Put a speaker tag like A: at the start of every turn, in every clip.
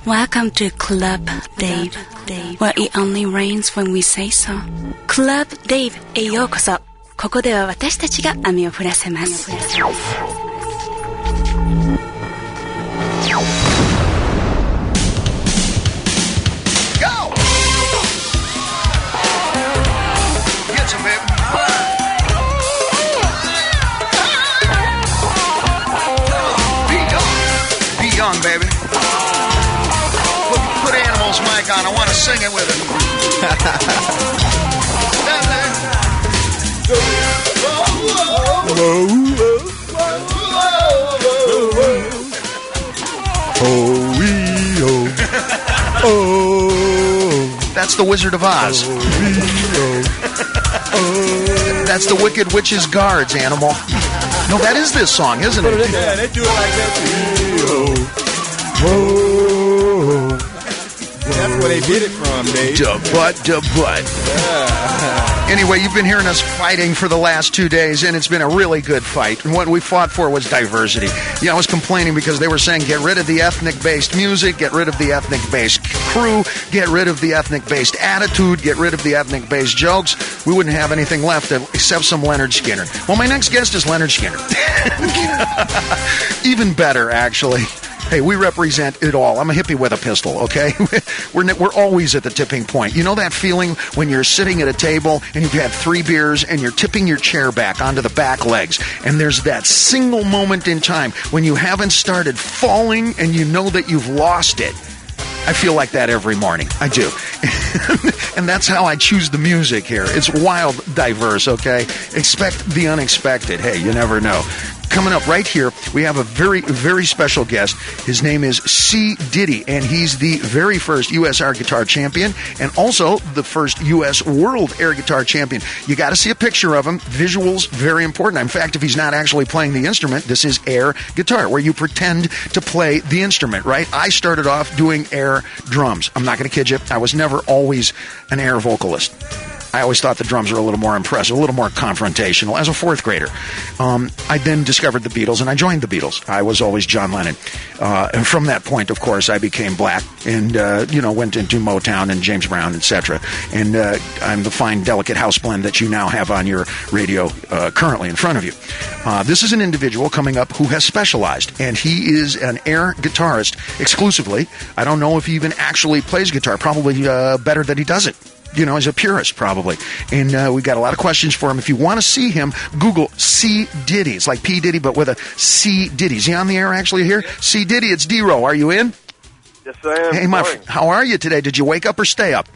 A: Welcome to Club Dave, where it only rains when we say so. Club Dave へようこそ。ここでは私たちが網を降らせます。
B: Baby. Put Animal's mic on. I want to sing it with him. That's the Wizard of Oz. That's the Wicked Witch's Guards, Animal. No, that is this song, isn't it?
C: Yeah, they do it like that too. That's where they did it from, Dave.
B: Da butt. Anyway, you've been hearing us fighting for the last 2 days, and it's been a really good fight. And what we fought for was diversity. Yeah, I was complaining because they were saying get rid of the ethnic-based music, get rid of the ethnic-based crew, get rid of the ethnic-based attitude, get rid of the ethnic-based jokes. We wouldn't have anything left except some Leonard Skinner. Well, my next guest is Leonard Skinner. Even better, actually. Hey, we represent it all. I'm a hippie with a pistol, okay? We're always at the tipping point. You know that feeling when you're sitting at a table and you've had 3 beers and you're tipping your chair back onto the back legs, and there's that single moment in time when you haven't started falling and you know that you've lost it. I feel like that every morning. I do. And that's how I choose the music here. It's wild, diverse, okay? Expect the unexpected. Hey, you never know. Coming up right here, we have a very, very special guest. His name is C. Diddy, and he's the very first U.S. air guitar champion and also the first U.S. world air guitar champion. You got to see a picture of him. Visuals, very important. In fact, if he's not actually playing the instrument, this is air guitar, where you pretend to play the instrument, right? I started off doing air drums. I'm not going to kid you. I was never always an air vocalist. I always thought the drums were a little more impressive, a little more confrontational as a 4th grader. I then discovered the Beatles, and I joined the Beatles. I was always John Lennon. And from that point, of course, I became black and, went into Motown and James Brown, etc. And I'm the fine, delicate house blend that you now have on your radio currently in front of you. This is an individual coming up who has specialized, and he is an air guitarist exclusively. I don't know if he even actually plays guitar. Probably better that he doesn't. You know, as a purist, probably. And we've got a lot of questions for him. If you want to see him, Google C. Diddy. It's like P. Diddy, but with a C. Diddy. Is he on the air actually here? C. Diddy, it's D-Row. Are you in?
D: Yes, I am.
B: Hey, how are you today? Did you wake up or stay up?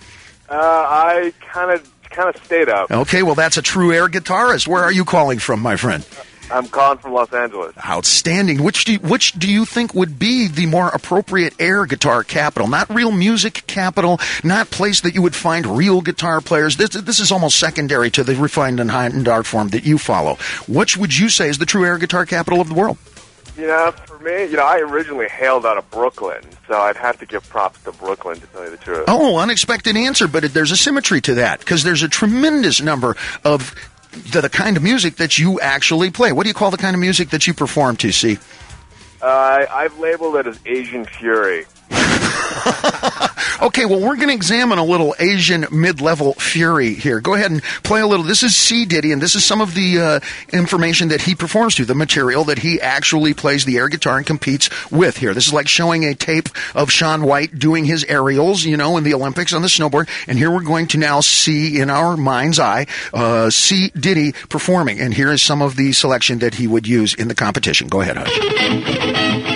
D: I kind of stayed up.
B: Okay, well, that's a true air guitarist. Where are you calling from, my friend?
D: I'm calling from Los Angeles.
B: Outstanding. Which do you think would be the more appropriate air guitar capital? Not real music capital, not place that you would find real guitar players. This is almost secondary to the refined and heightened art form that you follow. Which would you say is the true air guitar capital of the world?
D: For me, I originally hailed out of Brooklyn, so I'd have to give props to Brooklyn, to tell you the truth.
B: Oh, unexpected answer, but there's a symmetry to that, because there's a tremendous number of the kind of music that you actually play. What do you call the kind of music that you perform to, see?
D: I've labeled it as Asian Fury.
B: Okay, well, we're going to examine a little Asian mid-level fury here. Go ahead and play a little. This is C. Diddy, and this is some of the information that he performs to, the material that he actually plays the air guitar and competes with here. This is like showing a tape of Shaun White doing his aerials, in the Olympics on the snowboard. And here we're going to now see in our mind's eye C. Diddy performing. And here is some of the selection that he would use in the competition. Go ahead, Hutch.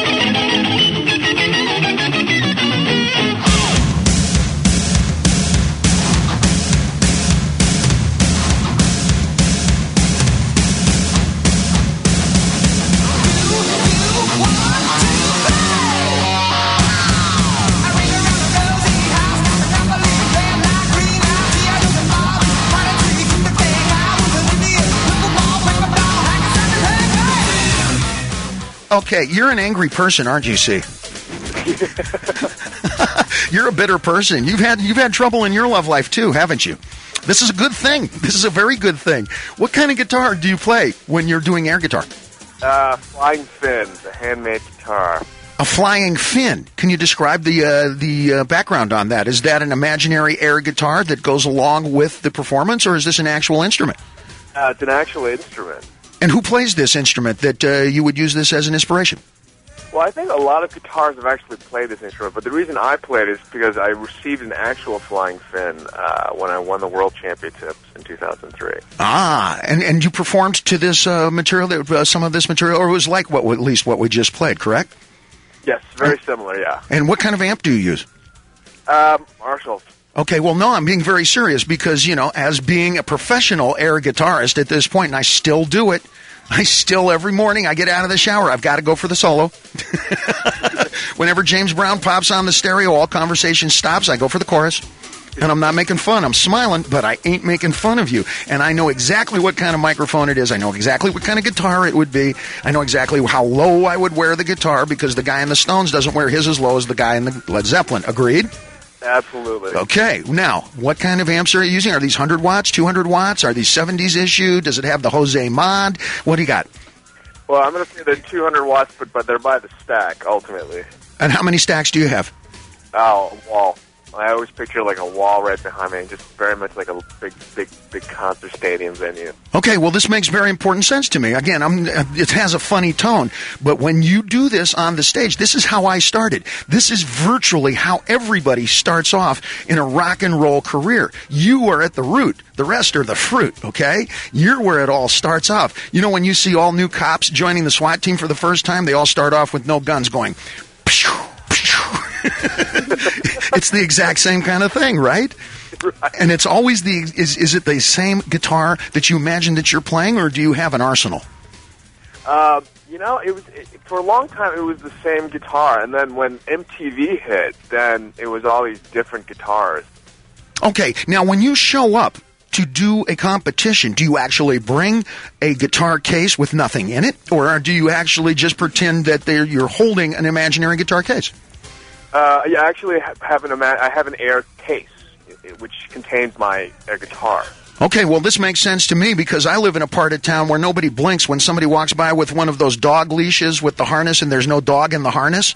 B: Okay, you're an angry person, aren't you, C? You're a bitter person. You've had trouble in your love life too, haven't you? This is a good thing. This is a very good thing. What kind of guitar do you play when you're doing air guitar?
D: Flying Fins, a handmade guitar.
B: A flying fin. Can you describe the background on that? Is that an imaginary air guitar that goes along with the performance, or is this an actual instrument?
D: It's an actual instrument.
B: And who plays this instrument that you would use this as an inspiration?
D: Well, I think a lot of guitarists have actually played this instrument, but the reason I played it is because I received an actual flying fin when I won the World Championships in 2003.
B: Ah, and you performed to this material, some of this material, or it was like at least what we just played, correct?
D: Yes, very similar, yeah.
B: And what kind of amp do you use?
D: Marshall.
B: Okay, well, no, I'm being very serious because, as being a professional air guitarist at this point, and I still do it, every morning I get out of the shower, I've got to go for the solo. Whenever James Brown pops on the stereo, all conversation stops, I go for the chorus. And I'm not making fun. I'm smiling, but I ain't making fun of you. And I know exactly what kind of microphone it is. I know exactly what kind of guitar it would be. I know exactly how low I would wear the guitar because the guy in the Stones doesn't wear his as low as the guy in the Led Zeppelin. Agreed?
D: Absolutely.
B: Okay. Now, what kind of amps are you using? Are these 100 watts, 200 watts? Are these 70s issue? Does it have the Jose mod? What do you got?
D: Well, I'm going to say they're 200 watts, but they're by the stack, ultimately.
B: And how many stacks do you have?
D: Oh, a wall. I always picture like a wall right behind me, just very much like a big concert stadium venue.
B: Okay, well, this makes very important sense to me. Again, it has a funny tone, but when you do this on the stage, this is how I started. This is virtually how everybody starts off in a rock and roll career. You are at the root. The rest are the fruit, okay? You're where it all starts off. When you see all new cops joining the SWAT team for the first time, they all start off with no guns going, pshh, pshh. It's the exact same kind of thing, right?
D: Right.
B: And it's always is it the same guitar that you imagine that you're playing, or do you have an arsenal?
D: For a long time it was the same guitar, and then when MTV hit, then it was all these different guitars.
B: Okay, now when you show up to do a competition, do you actually bring a guitar case with nothing in it, or do you actually just pretend that you're holding an imaginary guitar case?
D: I actually I have an air case, which contains my air guitar.
B: Okay, well, this makes sense to me because I live in a part of town where nobody blinks when somebody walks by with one of those dog leashes with the harness and there's no dog in the harness.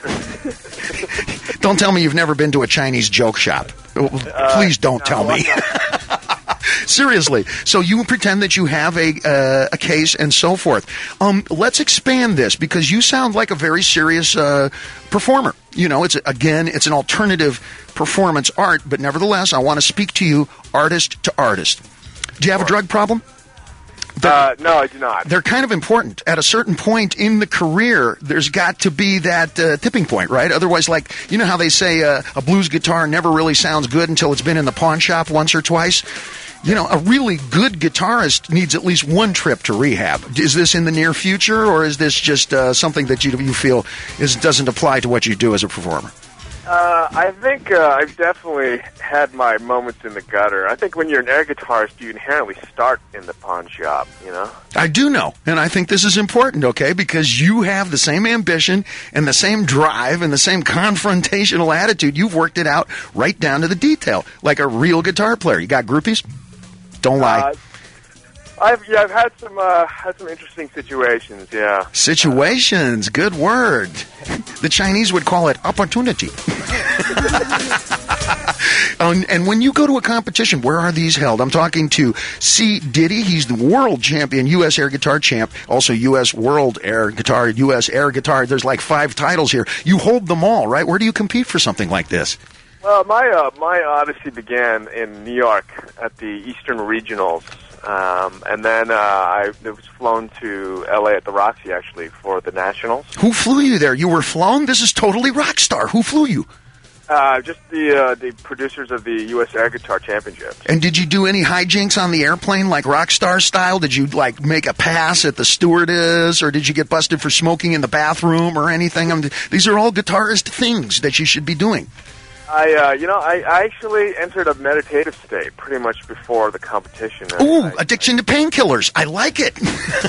B: Don't tell me you've never been to a Chinese joke shop. Please don't tell me. Seriously. So you pretend that you have a case and so forth. Let's expand this because you sound like a very serious performer. It's an alternative performance art, but nevertheless, I want to speak to you artist to artist. Do you have a drug problem?
D: No, I do not.
B: They're kind of important. At a certain point in the career, there's got to be that tipping point, right? Otherwise, you know how they say a blues guitar never really sounds good until it's been in the pawn shop once or twice? A really good guitarist needs at least one trip to rehab. Is this in the near future, or is this just something that you feel doesn't apply to what you do as a performer?
D: I think I've definitely had my moments in the gutter. I think when you're an air guitarist, you inherently start in the pawn shop,
B: I do know, and I think this is important, okay, because you have the same ambition and the same drive and the same confrontational attitude. You've worked it out right down to the detail, like a real guitar player. You got groupies? Don't lie.
D: I've had some interesting situations. Yeah.
B: Situations, good word. The Chinese would call it opportunity. And when you go to a competition, where are these held? I'm talking to C. Diddy. He's the world champion, U.S. air guitar champ, also U.S. world air guitar, U.S. air guitar. There's like 5 titles here. You hold them all, right? Where do you compete for something like this?
D: Well, my odyssey began in New York at the Eastern Regionals, and then I was flown to L.A. at the Roxy, actually, for the Nationals.
B: Who flew you there? You were flown? This is totally rock star. Who flew you?
D: Just the producers of the U.S. Air Guitar Championships.
B: And did you do any hijinks on the airplane, like rock star style? Did you, make a pass at the stewardess, or did you get busted for smoking in the bathroom or anything? These are all guitarist things that you should be doing.
D: I actually entered a meditative state pretty much before the competition.
B: Ooh, addiction to painkillers. I like it.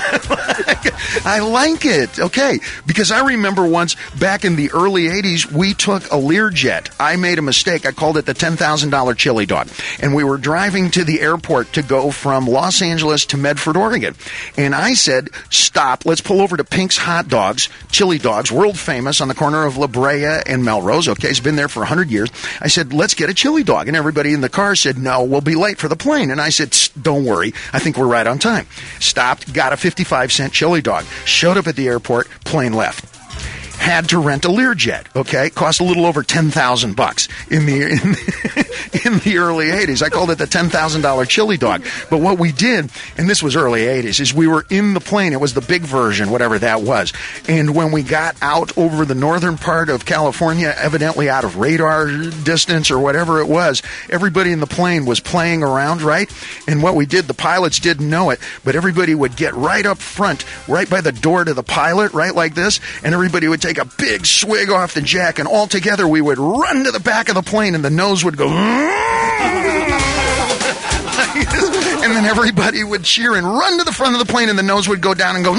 B: I like it. Okay. Because I remember once back in the early 80s, we took a Learjet. I made a mistake. I called it the $10,000 chili dog. And we were driving to the airport to go from Los Angeles to Medford, Oregon. And I said, stop. Let's pull over to Pink's Hot Dogs, chili dogs, world famous on the corner of La Brea and Melrose. Okay. It's been there for 100 years. I said, let's get a chili dog. And everybody in the car said, no, we'll be late for the plane. And I said, don't worry. I think we're right on time. Stopped, got a 55-cent chili dog. Showed up at the airport, plane left. Had to rent a Learjet, okay? Cost a little over $10,000 in the early 80s. I called it the $10,000 chili dog. But what we did, and this was early 80s, is we were in the plane. It was the big version, whatever that was. And when we got out over the northern part of California, evidently out of radar distance or whatever it was, everybody in the plane was playing around, right? And what we did, the pilots didn't know it, but everybody would get right up front, right by the door to the pilot, right like this, and everybody would take a big swig off the jack, and all together we would run to the back of the plane, and the nose would go and then everybody would cheer and run to the front of the plane, and the nose would go down and go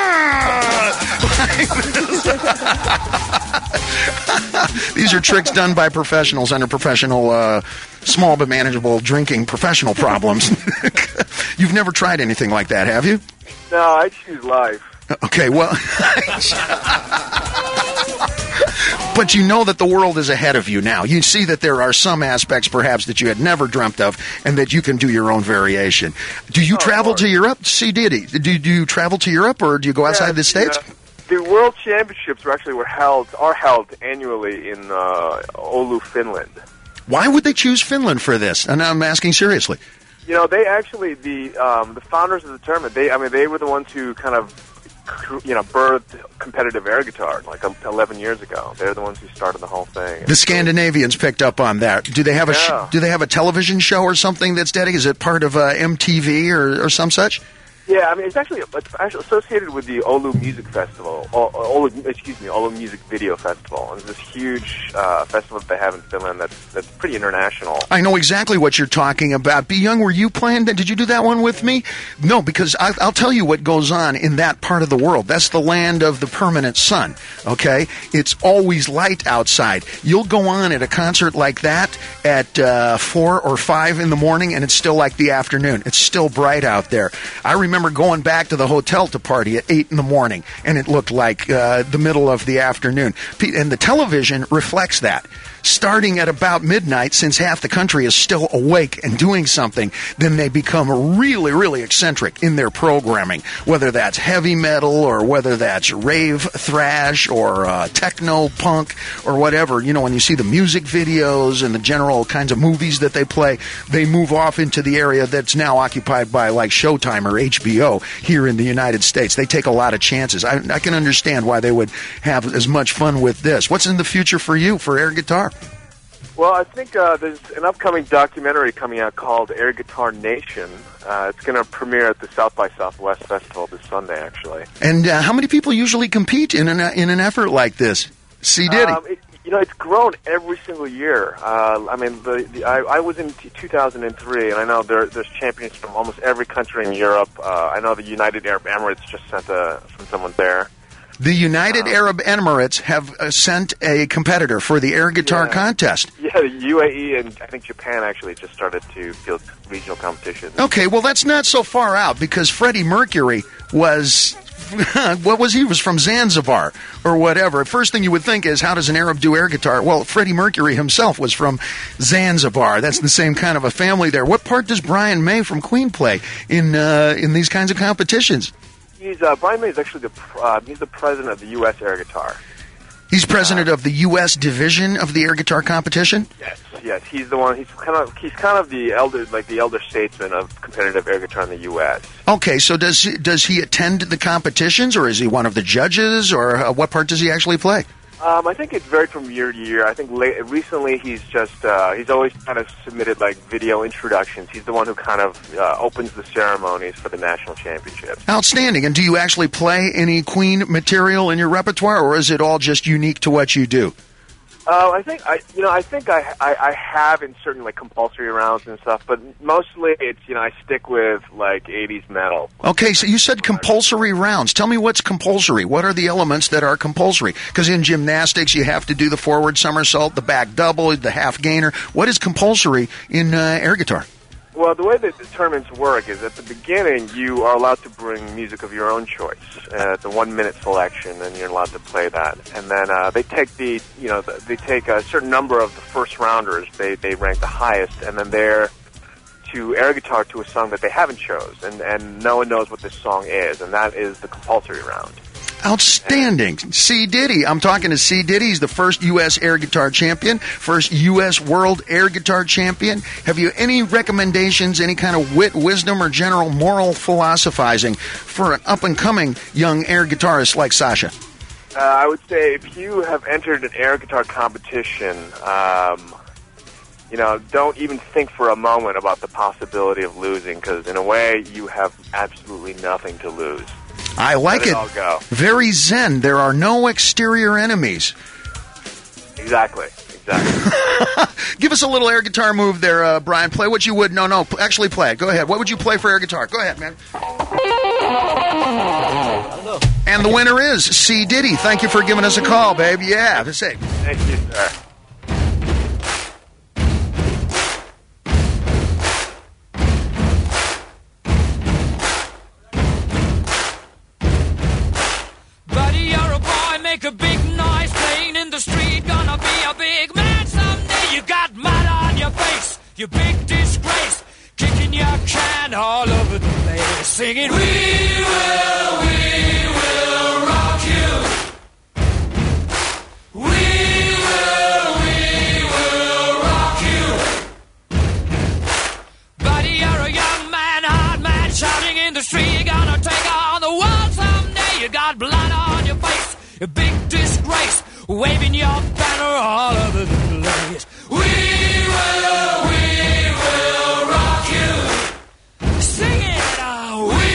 B: These are tricks done by professionals under professional small but manageable drinking professional problems. You've never tried anything like that, have you?
D: No, I choose life.
B: Okay, well, but you know that the world is ahead of you now. You see that there are some aspects, perhaps, that you had never dreamt of, and that you can do your own variation. Do you travel to Europe? See, Diddy, do you travel to Europe, or do you go outside the States?
D: The World Championships are held annually in Oulu, Finland.
B: Why would they choose Finland for this? And I'm asking seriously.
D: You know, they actually the founders of the tournament. They were the ones who kind of birthed competitive air guitar like 11 years ago. They're the ones who started the whole thing.
B: The Scandinavians picked up on that. Do they have a television show or something that's dedicated? Is it part of MTV or some such?
D: Yeah, I mean, it's actually associated with the Oulu Music Festival, Oulu Music Video Festival. And it's this huge festival that they have in Finland that's pretty international.
B: I know exactly what you're talking about. Be Young, were you playing that? Did you do that one with me? No, because I'll tell you what goes on in that part of the world. That's the land of the permanent sun, okay? It's always light outside. You'll go on at a concert like that at 4 or 5 in the morning, and it's still like the afternoon. It's still bright out there. I remember going back to the hotel to party at 8 in the morning, and it looked like the middle of the afternoon. And the television reflects that. Starting at about midnight, since half the country is still awake and doing something, then they become really, really eccentric in their programming, whether that's heavy metal or whether that's rave thrash or techno punk or whatever. You know, when you see the music videos and the general kinds of movies that they play, they move off into the area that's now occupied by like Showtime or HBO here in the United States. They take a lot of chances. I can understand why they would have as much fun with this. What's in the future for you, for air guitar?
D: Well, I think there's an upcoming documentary coming out called Air Guitar Nation. It's going to premiere at the South by Southwest Festival this Sunday, actually.
B: And how many people usually compete in an effort like this? C. Diddy.
D: It's grown every single year. I was in 2003, and I know there's champions from almost every country in Europe. I know the United Arab Emirates just sent someone there.
B: The United Arab Emirates have sent a competitor for the air guitar contest.
D: Yeah, the UAE and I think Japan actually just started to field regional competitions.
B: Okay, well, that's not so far out because Freddie Mercury was... he was from Zanzibar or whatever. First thing you would think is, how does an Arab do air guitar? Well, Freddie Mercury himself was from Zanzibar. That's the same kind of a family there. What part does Brian May from Queen play in these kinds of competitions?
D: Brian May is actually he's the president of the U.S. Air Guitar.
B: He's president of the U.S. division of the air guitar competition?
D: Yes. He's the one. He's kind of the elder statesman of competitive air guitar in the U.S.
B: Okay, so does he attend the competitions, or is he one of the judges, or what part does he actually play?
D: I think it's varied from year to year. I think recently he's always kind of submitted like video introductions. He's the one who kind of opens the ceremonies for the national championships.
B: Outstanding. And do you actually play any Queen material in your repertoire, or is it all just unique to what you do?
D: I think I have in certain like compulsory rounds and stuff, but mostly it's I stick with like 80s metal.
B: Okay, so you said compulsory rounds. Tell me what's compulsory. What are the elements that are compulsory? Because in gymnastics you have to do the forward somersault, the back double, the half gainer. What is compulsory in air guitar?
D: Well, the way that the tournaments work is at the beginning you are allowed to bring music of your own choice, the 1 minute selection, and you're allowed to play that. And then they take they take a certain number of the first rounders, they rank the highest, and then they're to air guitar to a song that they haven't chose, and no one knows what this song is, and that is the compulsory round.
B: Outstanding. C. Diddy. I'm talking to C. Diddy. He's the first U.S. air guitar champion, first U.S. world air guitar champion. Have you any recommendations, any kind of wisdom, or general moral philosophizing for an up-and-coming young air guitarist like Sasha?
D: I would say if you have entered an air guitar competition, don't even think for a moment about the possibility of losing, because in a way you have absolutely nothing to lose.
B: I like it.
D: Let it all go.
B: Very zen. There are no exterior enemies.
D: Exactly.
B: Give us a little air guitar move there, Brian. Play what you would. No. Actually play it. Go ahead. What would you play for air guitar? Go ahead, man. And the winner is C. Diddy. Thank you for giving us a call, babe. Yeah, that's it.
D: Thank you, sir.
E: Make a big noise playing in the street. Gonna be a big man someday. You got mud on your face, you big disgrace. Kicking your can all over the place. Singing, we will rock you. We will rock you. Buddy, you're a young man, hard man, shouting in the street. You're gonna take on the world someday. You got blood on your face, a big disgrace, waving your banner all over the place. We will rock you. Sing it out. We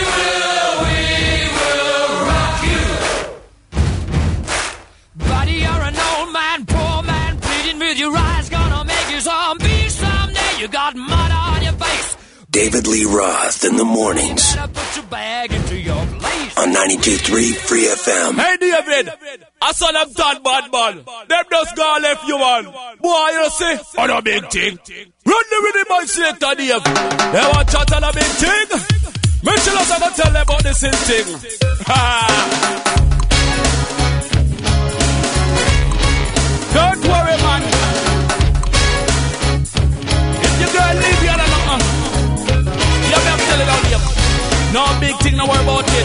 E: will rock you. Buddy, you're an old man, poor man, pleading with your eyes, gonna make you zombie someday. You got mud on your face.
F: David Lee Roth in the mornings
E: Put your bag into your place.
F: on 92.3 Free FM.
G: Hey David, I saw them done bad man. Them just gonna left you man. Boy, you see, on a big thing. Run the rhythm my selector Dave. They want chat on a big thing. Mitchell us gonna tell them about this thing. Ha! Don't worry man. If your girl leave you, you have to tell it out here. No big thing, no worry about it.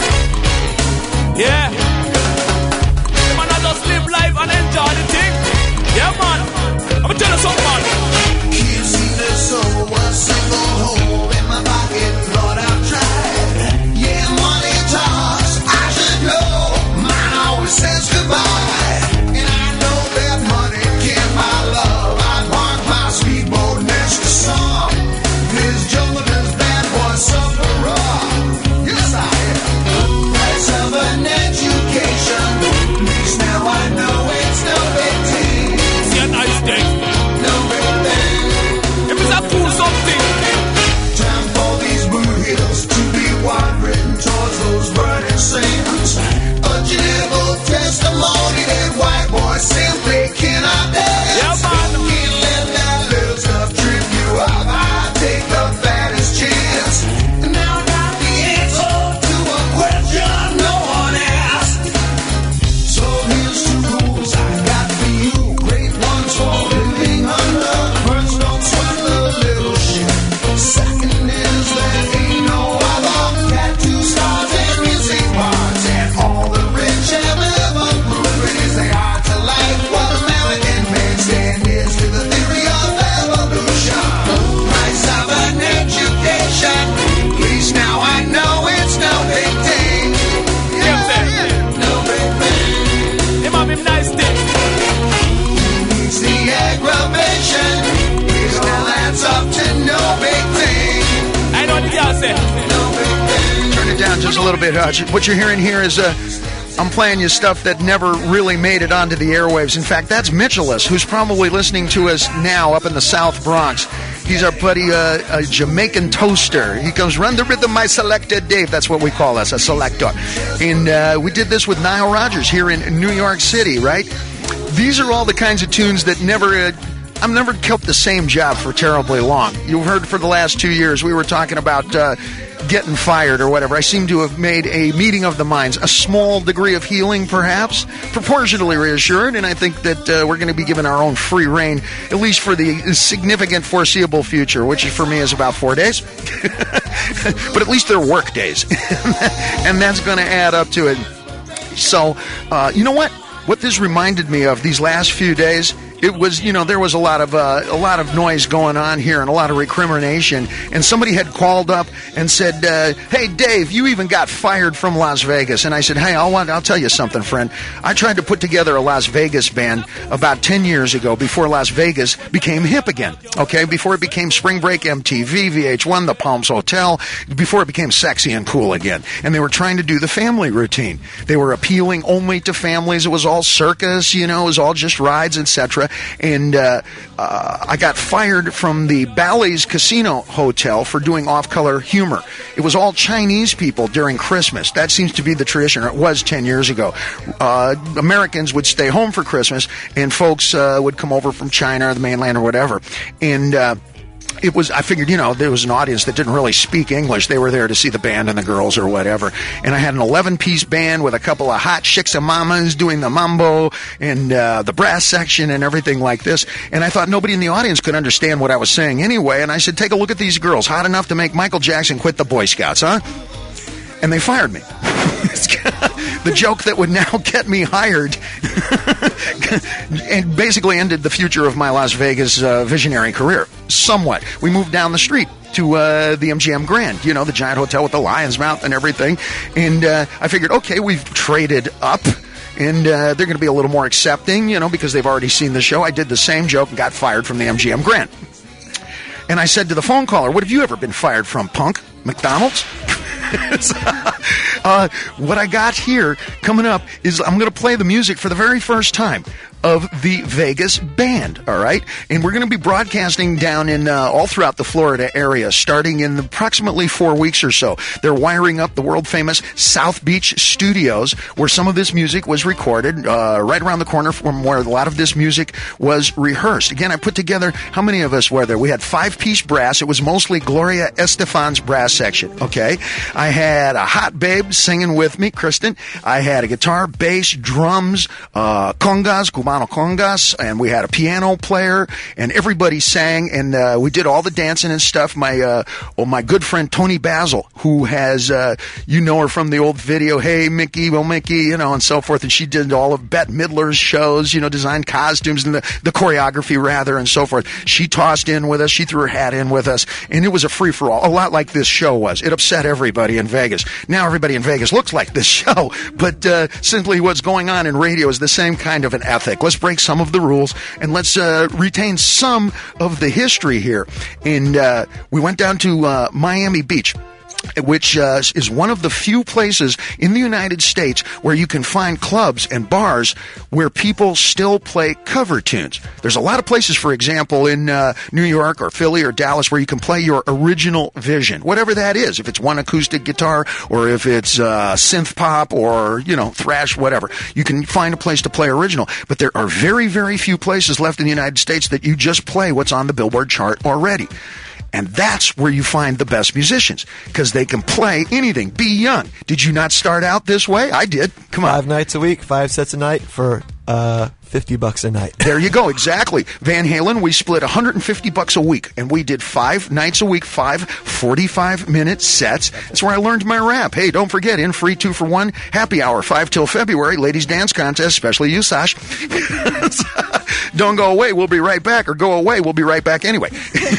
G: Yeah. Man, I just live life and enjoy the thing. Yeah, man. I'm gonna tell you something, man.
H: Can't see the soul, a single hole in my pocket. Lord, I've tried. Yeah, money talks, I should know. Mine always says goodbye. And I know that money can't buy love. I park my speedboat next to some. This Jordan's bad boy sufferer. Yes, I am. Price of an education. At least now I know it's no big deal.
G: See a nice thing.
H: No big thing.
G: If it's a cool something.
H: Time for these blue hills to be wandering towards those burning sands. A gentle testimony that white boys simply cannot dance.
G: Yeah, man.
H: Can't let that little stuff trip you up. I take the fattest chance. And now I got the answer to a question no one asked. So here's two rules I got for you. Great ones for living under. First, don't sweat the little shit. Second is there ain't no other. Tattoo stars and music bars. And all the rich have ever proved is they are to like what American man stand is to the theory of evolution. Price of an education. At least now I know it's no big thing. No big thing.
G: It might be nice thing.
H: Needs the aggravation. At least now that's up to no big thing.
G: I know the girl say.
H: No big thing.
B: Turn it down just a little bit, Hutch. What you're hearing here is I'm playing you stuff that never really made it onto the airwaves. In fact, that's Mitchellus, who's probably listening to us now up in the South Bronx. He's our buddy, a Jamaican toaster. He comes, run the rhythm, my selector, Dave. That's what we call us, a selector. And we did this with Nile Rodgers here in New York City, right? These are all the kinds of tunes that I've never kept the same job for terribly long. You've heard for the last 2 years we were talking about getting fired or whatever. I seem to have made a meeting of the minds, a small degree of healing perhaps, proportionally reassured, and I think that we're going to be given our own free reign, at least for the significant foreseeable future, which for me is about 4 days. But at least they're work days, and that's going to add up to it. So, you know what? What this reminded me of these last few days, it was, there was a lot of noise going on here and a lot of recrimination. And somebody had called up and said, "Hey, Dave, you even got fired from Las Vegas." And I said, "Hey, I'll tell you something, friend. I tried to put together a Las Vegas band about 10 years ago before Las Vegas became hip again. Okay, before it became Spring Break, MTV, VH1, the Palms Hotel, before it became sexy and cool again. And they were trying to do the family routine. They were appealing only to families. It was all circus, it was all just rides, etc." And I got fired from the Bally's Casino Hotel for doing off-color humor. It was all Chinese people during Christmas. That seems to be the tradition, or it was 10 years ago. Americans would stay home for Christmas, and folks would come over from China or the mainland or whatever. And I figured, there was an audience that didn't really speak English. They were there to see the band and the girls or whatever. And I had an 11-piece band with a couple of hot chicks and mamas doing the mambo and the brass section and everything like this. And I thought nobody in the audience could understand what I was saying anyway. And I said, take a look at these girls. Hot enough to make Michael Jackson quit the Boy Scouts, huh? And they fired me. The joke that would now get me hired and basically ended the future of my Las Vegas visionary career somewhat. We moved down the street to the MGM Grand, the giant hotel with the lion's mouth and everything. And I figured, okay, we've traded up. And they're going to be a little more accepting, because they've already seen the show. I did the same joke and got fired from the MGM Grand. And I said to the phone caller, "What have you ever been fired from, punk? McDonald's?" What I got here coming up is I'm going to play the music for the very first time of the Vegas band, all right? And we're going to be broadcasting down in all throughout the Florida area, starting in approximately 4 weeks or so. They're wiring up the world-famous South Beach studios, where some of this music was recorded, right around the corner from where a lot of this music was rehearsed. Again, I put together, how many of us were there? We had 5-piece brass. It was mostly Gloria Estefan's brass section, okay? I had a hot babe singing with me, Kristen. I had a guitar, bass, drums, congas, Cubano congas, and we had a piano player, and everybody sang, and we did all the dancing and stuff. My good friend Tony Basil, who has, you know her from the old video, "Hey Mickey, well Mickey," and so forth, and she did all of Bette Midler's shows, designed costumes and the choreography rather, and so forth. She tossed in with us, she threw her hat in with us, and it was a free-for-all, a lot like this show was. It upset everybody in Vegas. Now everybody in Vegas looks like this show, but simply what's going on in radio is the same kind of an ethic. Let's break some of the rules, and let's retain some of the history here. And we went down to Miami Beach, which is one of the few places in the United States where you can find clubs and bars where people still play cover tunes. There's a lot of places, for example, in New York or Philly or Dallas where you can play your original vision, whatever that is, if it's one acoustic guitar or if it's synth pop or, thrash, whatever. You can find a place to play original, but there are very, very few places left in the United States that you just play what's on the Billboard chart already. And that's where you find the best musicians, because they can play anything. Be young. Did you not start out this way? I did. Come on.
I: 5 nights a week, 5 sets a night for $50 a night.
B: There you go. Exactly. Van Halen, we split $150 a week, and we did 5 nights a week, 5 45-minute sets. That's where I learned my rap. Hey, don't forget, in free 2 for 1 happy hour, 5 till February, ladies dance contest, especially you, Sash. Don't go away. We'll be right back. Or go away. We'll be right back anyway.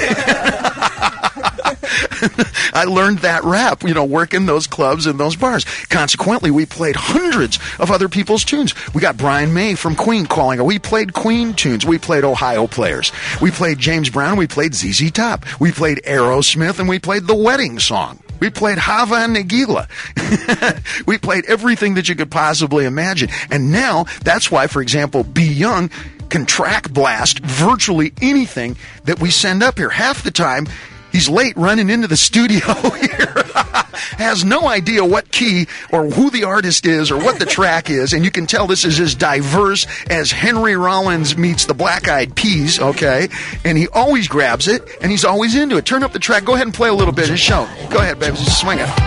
B: I learned that rap, working those clubs and those bars. Consequently, we played hundreds of other people's tunes. We got Brian May from Queen calling. We played Queen tunes. We played Ohio Players. We played James Brown. We played ZZ Top. We played Aerosmith, and we played The Wedding Song. We played Hava and Nagila. We played everything that you could possibly imagine. And now, that's why, for example, Be Young can track blast virtually anything that we send up here. Half the time, he's late running into the studio here. Has no idea what key or who the artist is or what the track is, and you can tell this is as diverse as Henry Rollins meets the Black Eyed Peas, okay? And he always grabs it, and he's always into it. Turn up the track. Go ahead and play a little bit. Just show. Go ahead, baby. Just swing it.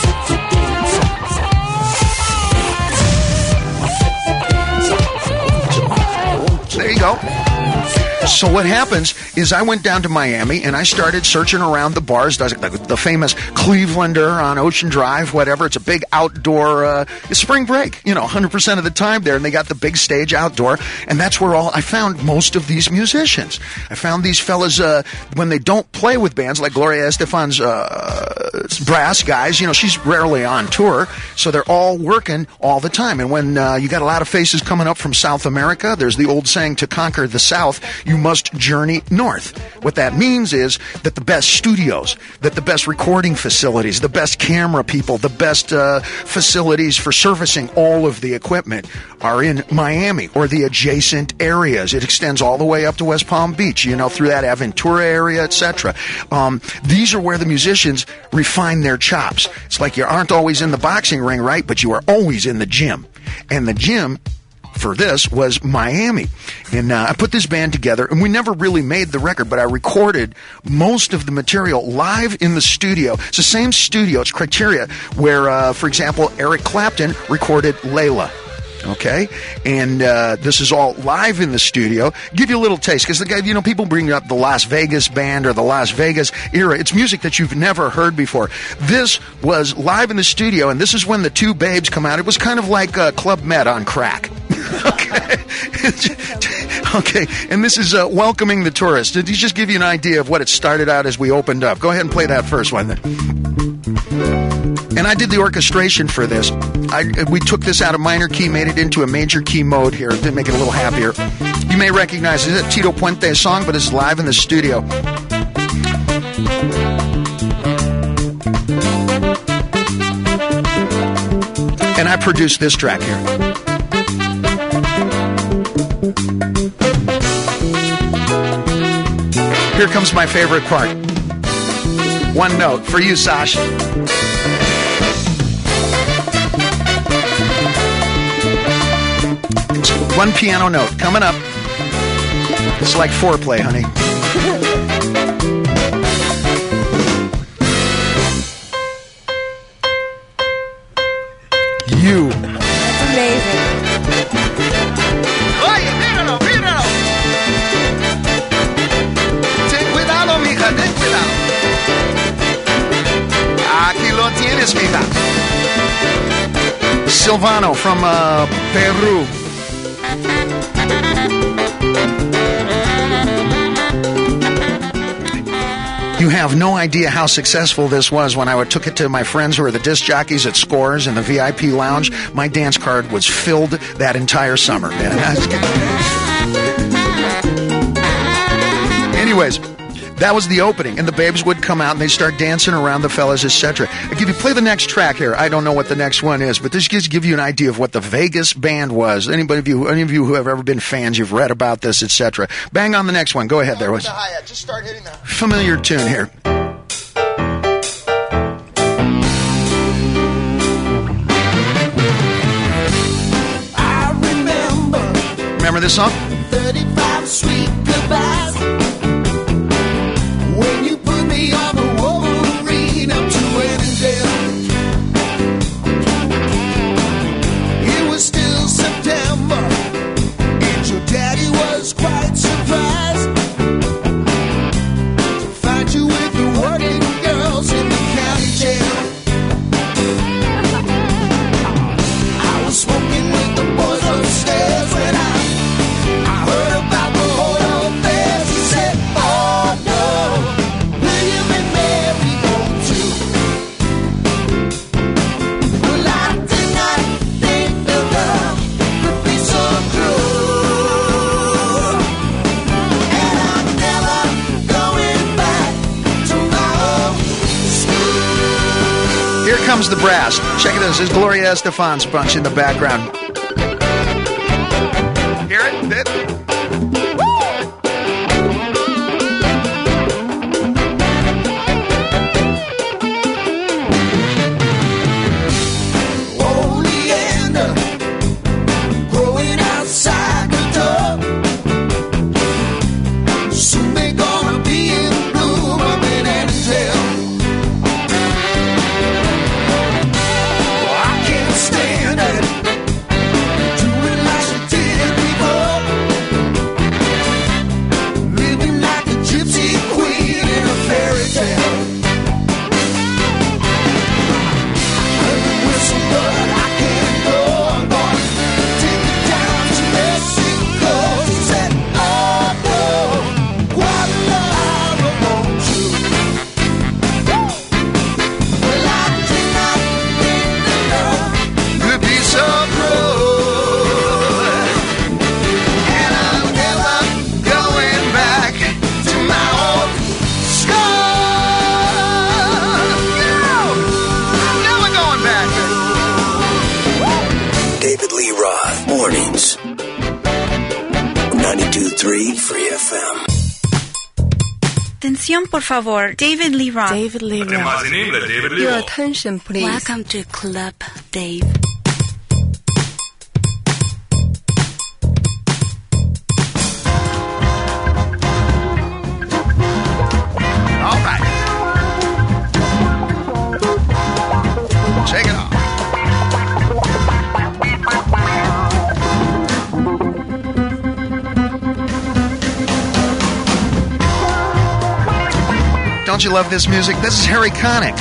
B: There you go. So what happens is I went down to Miami and I started searching around the bars, the famous Clevelander on Ocean Drive, whatever. It's a big outdoor spring break, 100% of the time there. And they got the big stage outdoor. And that's where I found most of these musicians. I found these fellas when they don't play with bands like Gloria Estefan's brass guys. She's rarely on tour. So they're all working all the time. And when you got a lot of faces coming up from South America, there's the old saying, to conquer the South, you must journey north. What that means is that the best studios, that the best recording facilities, the best camera people, the best facilities for servicing all of the equipment are in Miami or the adjacent areas. It extends all the way up to West Palm Beach, through that Aventura area, etc. These are where the musicians refine their chops. It's like you aren't always in the boxing ring, right? But you are always in the gym. And the gym for this was Miami. And I put this band together, and we never really made the record, but I recorded most of the material live in the studio. It's the same studio, it's Criteria, where, for example, Eric Clapton recorded Layla. Okay? And this is all live in the studio. Give you a little taste, because the guy, people bring up the Las Vegas band or the Las Vegas era. It's music that you've never heard before. This was live in the studio, and this is when the two babes come out. It was kind of like Club Med on crack. Okay. Okay, and this is Welcoming the Tourist. Did he just give you an idea of what it started out as we opened up? Go ahead and play that first one then. And I did the orchestration for this. We took this out of minor key, made it into a major key mode here to make it a little happier. You may recognize it, Tito Puente's song, but it's live in the studio. And I produced this track here. Here comes my favorite part. One note for you, Sash. One piano note coming up. It's like foreplay, honey. You.
J: That's amazing.
B: Oye, míralo, míralo. Ten cuidado, mija, ten cuidado. Aquí lo tienes, mija. Silvano from Peru. You have no idea how successful this was when I took it to my friends who are the disc jockeys at Scores in the VIP lounge. My dance card was filled that entire summer, man. Anyways, that was the opening, and the babes would come out and they'd start dancing around the fellas, etc. If you play the next track here, I don't know what the next one is, but this gives you an idea of what the Vegas band was. Any of you who have ever been fans, you've read about this, etc. Bang on the next one. Go ahead there.
H: Just start hitting that.
B: Familiar tune here.
H: I
B: Remember this song?
H: 35 sweet goodbyes. When you put me on the Wolverine up to Annandale. It was still September, and your daddy was quite surprised to find you with the working girls in the county jail. I was smoking with the boys upstairs when I heard about the hold-up
B: comes the brass. Check this. There's Gloria Estefan's bunch in the background. Hear it?
H: Oleander growing outside the door. Soon they gonna be in bloom up in Annandale. I can't stand it. Doing like she did before. Living like a gypsy queen in a fairy tale. Heard the whistle, but I can't go. I'm gonna take it down to Mexico. She said, oh no, Guadalajara won't you? Well, I did not think to know
B: Could be so cruel.
H: and I'm never going back to my old school.
B: No! I'm never going back.
F: David Lee Roth, mornings. 92.3 Free FM.
A: Atención, por favor. David Lee Roth.
J: David Lee Roth. Your attention, please.
A: Welcome to Club Dave.
B: All right. Take it off. Don't you love this music? This is Harry Connick.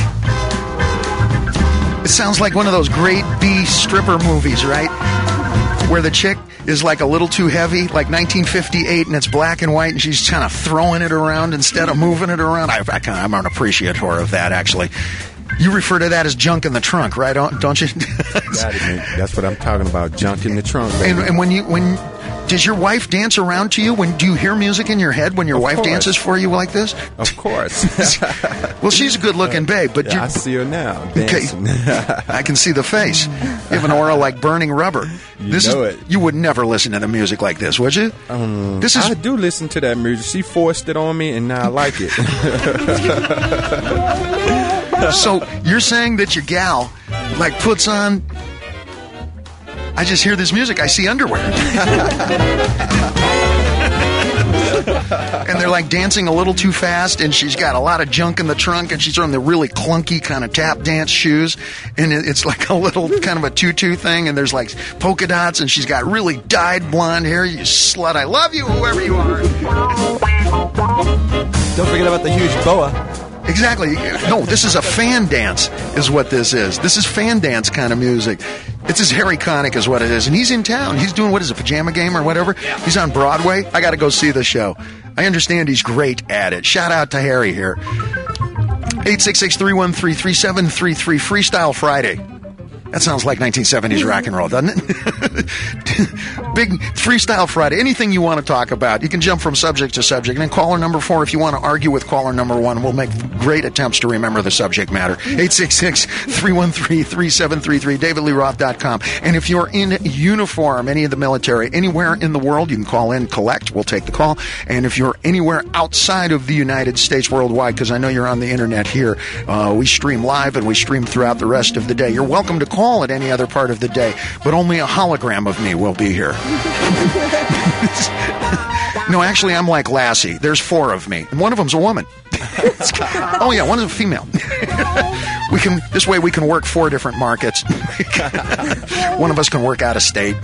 B: It sounds like one of those grade B stripper movies, right? Where the chick is like a little too heavy, like 1958, and it's black and white, and she's kind of throwing it around instead of moving it around. I'm an appreciator of that, actually. You refer to that as junk in the trunk, right? Don't you?
C: Got it, man. That's what I'm talking about. Junk in the trunk, baby.
B: And when does your wife dance around to you? Do you hear music in your head when your wife
C: course.
B: dances for you like this?
C: Of course.
B: Well, she's a good-looking babe, but
C: Yeah, I see her now dancing.
B: I can see the face. You have an aura like burning rubber. You would never listen to the music like this, would you?
C: I do listen to that music. She forced it on me, and now I like it.
B: So you're saying that your gal like puts on. I just hear this music. I see underwear. And they're like dancing a little too fast, and she's got a lot of junk in the trunk, and she's wearing the really clunky kind of tap dance shoes, and it's like a little kind of a tutu thing, and there's like polka dots, and she's got really dyed blonde hair. You slut, I love you, whoever you are.
I: Don't forget about the huge boa.
B: Exactly. No, this is a fan dance is what this is. This is fan dance kind of music. It's his Harry Connick is what it is. And he's in town. He's doing, what is it, Pajama Game or whatever? Yeah. He's on Broadway. I got to go see the show. I understand he's great at it. Shout out to Harry here. 866-313-3733, Freestyle Friday. That sounds like 1970s rock and roll, doesn't it? Big Freestyle Friday. Anything you want to talk about, you can jump from subject to subject. And then caller number 4, if you want to argue with caller number 1, we'll make great attempts to remember the subject matter. 866-313-3733, DavidLeeRoth.com. And if you're in uniform, any of the military, anywhere in the world, you can call in, collect. We'll take the call. And if you're anywhere outside of the United States worldwide, because I know you're on the internet here, we stream live and we stream throughout the rest of the day. You're welcome to call at any other part of the day, but only a hologram of me will be here. No, actually, I'm like Lassie. There's 4 of me, and one of them's a woman. Oh yeah, one is a female. This way we can work 4 different markets. One of us can work out of state.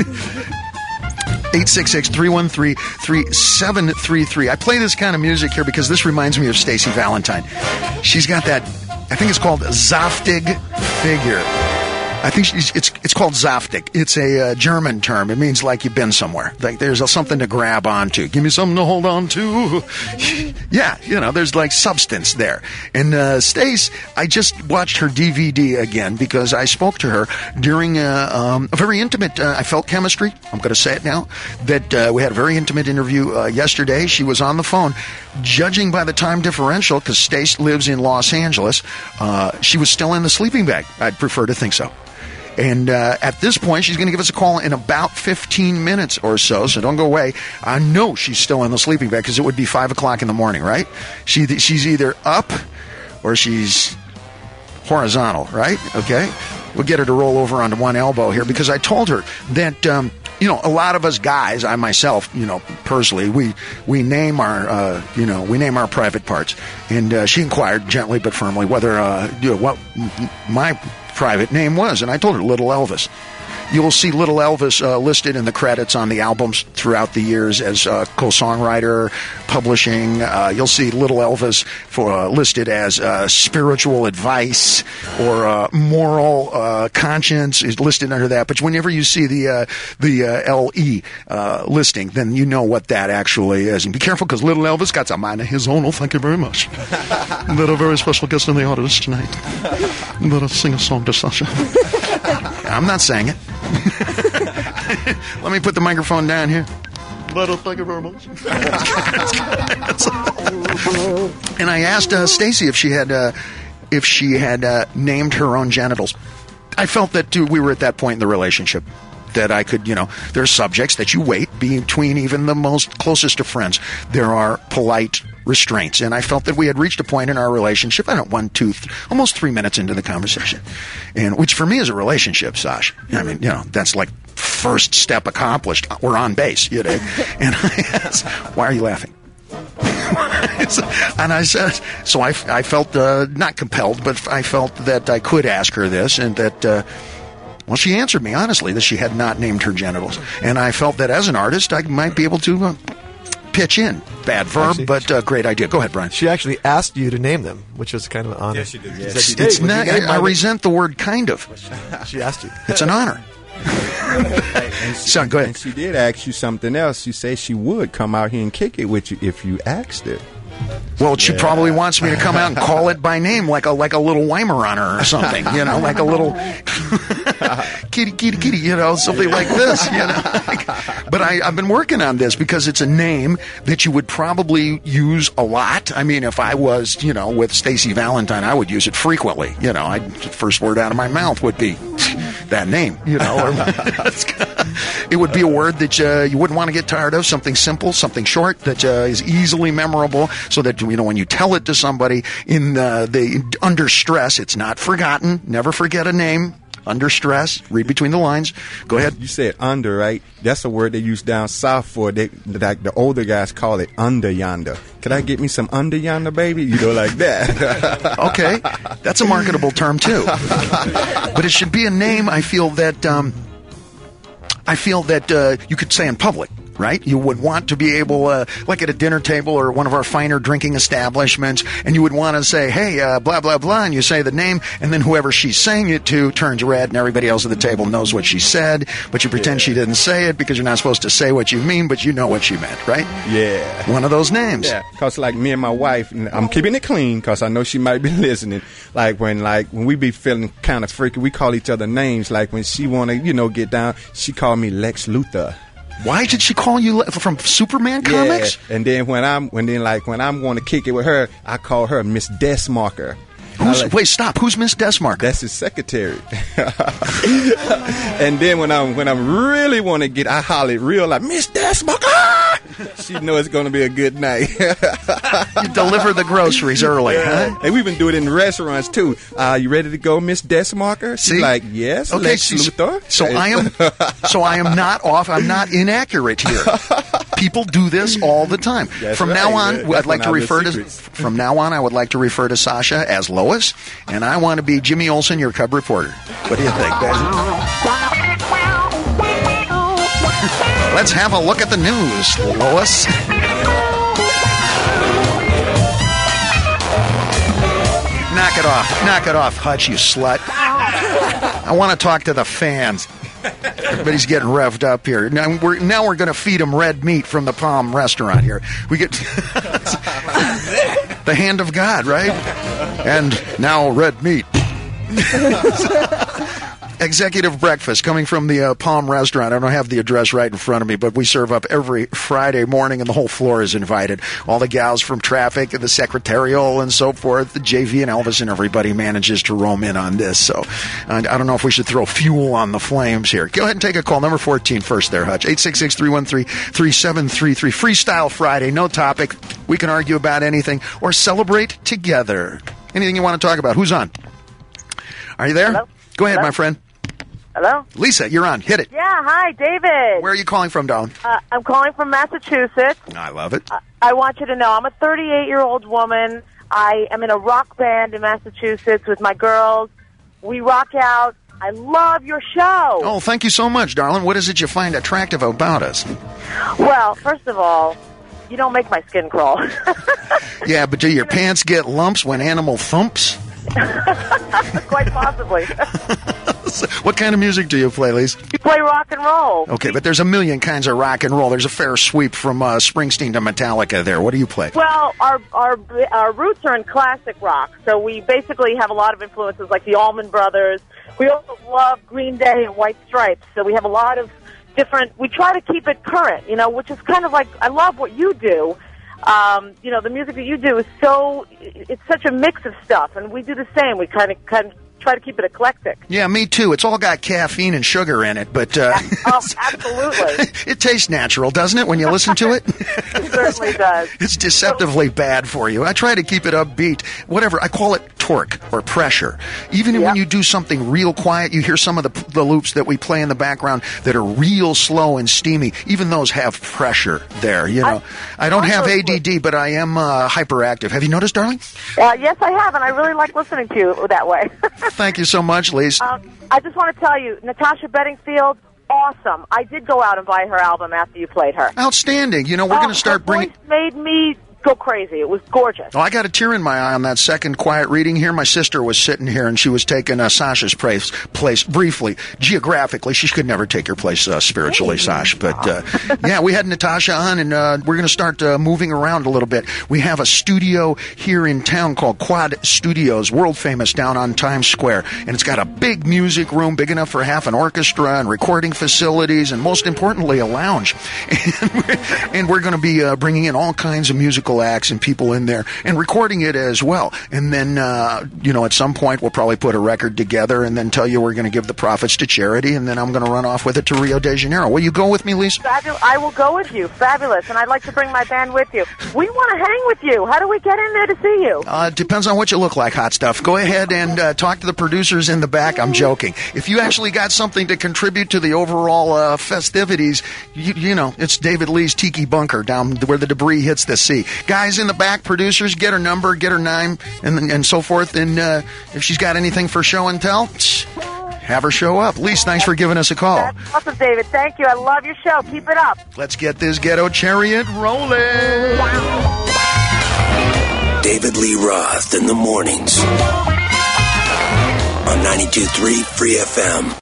B: 866-313-3733. I play this kind of music here because this reminds me of Stacey Valentine. She's got that, I think it's called Zaftig figure. I think it's called Zaftig. It's a German term. It means like you've been somewhere. Like there's something to grab onto. Give me something to hold on to. Yeah, there's like substance there. And Stace, I just watched her DVD again because I spoke to her during a very intimate, I felt chemistry. I'm going to say it now, that we had a very intimate interview yesterday. She was on the phone. Judging by the time differential, because Stace lives in Los Angeles, she was still in the sleeping bag. I'd prefer to think so. And at this point, she's going to give us a call in about 15 minutes or so don't go away. I know she's still in the sleeping bag because it would be 5 o'clock in the morning, right? She's either up or she's horizontal, right? Okay? We'll get her to roll over onto one elbow here because I told her that, a lot of us guys, I myself, personally, we name our, we name our private parts. And she inquired gently but firmly whether, what my private name was, and I told her Little Elvis. You'll see Little Elvis listed in the credits on the albums throughout the years as co-songwriter, publishing. You'll see Little Elvis listed as spiritual advice or moral conscience is listed under that. But whenever you see the LE listing, then you know what that actually is. And be careful because Little Elvis got a mind of his own. Oh, thank you very much. Got a very special guest in the audience tonight. Let us sing a song to Sasha. I'm not saying it. Let me put the microphone down here. Thank you very much. And I asked Stacy if she had named her own genitals. I felt that we were at that point in the relationship that I could, there are subjects that you wait between even the most closest of friends. There are polite restraints, and I felt that we had reached a point in our relationship. I don't know, 1, 2, almost 3 minutes into the conversation, and which for me is a relationship, Sash. I mean, that's like first step accomplished. We're on base, And I asked, "Why are you laughing?" And I said, so I felt not compelled, but I felt that I could ask her this, and that. Well, she answered me honestly that she had not named her genitals, and I felt that as an artist, I might be able to pitch in. Bad verb, actually, but great idea. Go ahead, Brian.
I: She actually asked you to name them, which was kind of an honor.
J: Yes, she did.
I: Yes.
B: It's not. I resent the word "kind of."
I: She asked you.
B: It's an honor. Son, go ahead.
C: And she did ask you something else. She said she would come out here and kick it with you if you asked her.
B: Well, she probably wants me to come out and call it by name, like a little Weimer on her or something, like a little kitty, something like this, But I've been working on this because it's a name that you would probably use a lot. I mean, if I was, with Stacey Valentine, I would use it frequently. The first word out of my mouth would be that name, It would be a word that you wouldn't want to get tired of, something simple, something short that is easily memorable. So that, when you tell it to somebody under stress, it's not forgotten. Never forget a name. Under stress. Read between the lines. Go ahead.
C: You said under, right? That's a word they use down south for. The older guys call it under yonder. Could I get me some under yonder, baby? Like that.
B: Okay. That's a marketable term, too. But it should be a name I feel that you could say in public. Right? You would want to be able, like at a dinner table or one of our finer drinking establishments, and you would want to say, hey, blah, blah, blah, and you say the name, and then whoever she's saying it to turns red, and everybody else at the table knows what she said, but you pretend she didn't say it because you're not supposed to say what you mean, but you know what she meant, right?
C: Yeah.
B: One of those names.
C: Yeah, because like me and my wife, I'm keeping it clean because I know she might be listening, when we be feeling kind of freaky, we call each other names, like when she want to, get down, she called me Lex Luthor.
B: Why did she call you from Superman comics?
C: Yeah. And then when I'm going to kick it with her, I call her Miss Desmarker.
B: Wait, stop. Who's Miss Desmarker?
C: That's his secretary. And then when I'm really want to get, I holler it real like Miss Desmarker. She knows it's going to be a good night.
B: You deliver the groceries early, huh?
C: And we've been doing it in restaurants too. You ready to go, Miss Desmarker? She's
B: See?
C: like, yes.
B: Okay,
C: Lex Luthor.
B: So I am not off. I'm not inaccurate here. People do this all the time. From now on, I would like to refer to Sasha as Lois, and I want to be Jimmy Olsen, your cub reporter. What do you think, guys? Let's have a look at the news, Lois. Knock it off, Hutch, you slut. I want to talk to the fans. Everybody's getting revved up here. Now we're going to feed them red meat from the Palm restaurant here. We get the hand of God, right? And now red meat. Executive breakfast coming from the Palm restaurant. I don't have the address right in front of me, but we serve up every Friday morning, and the whole floor is invited. All the gals from traffic and the secretarial and so forth, the JV and Elvis and everybody manages to roam in on this. So I don't know if we should throw fuel on the flames here. Go ahead and take a call. Number 14 first there, Hutch. 866-313-3733. Freestyle Friday, no topic. We can argue about anything or celebrate together. Anything you want to talk about? Who's on? Are you there?
K: Hello?
B: Go ahead,
K: Hello?
B: my friend.
K: Hello?
B: Lisa, you're on. Hit it.
K: Yeah, hi, David.
B: Where are you calling from, darling?
K: I'm calling from Massachusetts.
B: I love it.
K: I want you to know I'm a 38-year-old woman. I am in a rock band in Massachusetts with my girls. We rock out. I love your show.
B: Oh, thank you so much, darling. What is it you find attractive about us?
K: Well, first of all, you don't make my skin crawl.
B: Yeah, but do your pants get lumps when animal thumps?
K: Quite possibly.
B: What kind of music do you play, Lisa?
K: You play rock and roll.
B: Okay, but there's a million kinds of rock and roll. There's a fair sweep from Springsteen to Metallica there. What do you play?
K: Well, our roots are in classic rock, so we basically have a lot of influences like the Allman Brothers. We also love Green Day and White Stripes, so we have a lot of different... We try to keep it current, which is kind of like... I love what you do. The music that you do is it's such a mix of stuff, and we do the same. We kind of try to keep it eclectic.
B: Yeah, me too. It's all got caffeine and sugar in it, but
K: absolutely.
B: It tastes natural, doesn't it, when you listen to it?
K: It certainly does.
B: It's deceptively bad for you. I try to keep it upbeat. Whatever. I call it torque or pressure. Even when you do something real quiet, you hear some of the loops that we play in the background that are real slow and steamy. Even those have pressure there, I don't have ADD, but I am hyperactive. Have you noticed, darling?
K: Yes, I have, and I really like listening to you that way.
B: Thank you so much, Lise.
K: I just want to tell you, Natasha Bedingfield, awesome. I did go out and buy her album after you played her.
B: Outstanding. We're going to start bringing...
K: Her voice made me go crazy. It was gorgeous.
B: Oh, I got a tear in my eye on that second quiet reading here. My sister was sitting here, and she was taking Sasha's place briefly. Geographically, she could never take your place spiritually, Sasha. But, yeah, we had Natasha on, and we're going to start moving around a little bit. We have a studio here in town called Quad Studios, world famous down on Times Square. And it's got a big music room, big enough for half an orchestra and recording facilities, and most importantly, a lounge. And we're going to be bringing in all kinds of musical acts and people in there and recording it as well. And then, at some point we'll probably put a record together and then tell you we're going to give the profits to charity, and then I'm going to run off with it to Rio de Janeiro. Will you go with me, Lisa?
K: I will go with you. Fabulous. And I'd like to bring my band with you. We want to hang with you. How do we get in there to see you?
B: It depends on what you look like, hot stuff. Go ahead and talk to the producers in the back. I'm joking. If you actually got something to contribute to the overall festivities, it's David Lee's Tiki Bunker down where the debris hits the sea. Guys in the back, producers, get her number, get her name, and so forth. And if she's got anything for show and tell, have her show up. Lise, thanks for giving us a call.
K: That's awesome, David. Thank you. I love your show. Keep it up.
B: Let's get this ghetto chariot rolling.
F: David Lee Roth in the mornings on 92.3 Free FM.